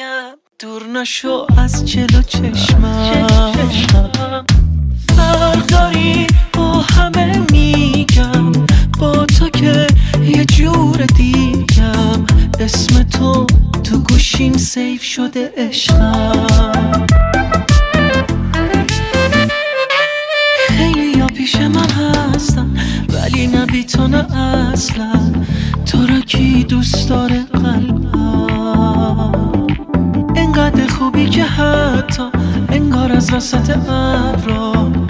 میگم دور نشو از جلو چشمم. فرق داری با همه میگم، با تو که یه جور دیگم. اسم تو گوشیم سیف شده عشقم. خیلی یا پیش من هستن ولی نه بی تو نه اصلا. تو را کی دوست داره قلبم؟ انقدر خوبی که حتی انگار از وسط ابرا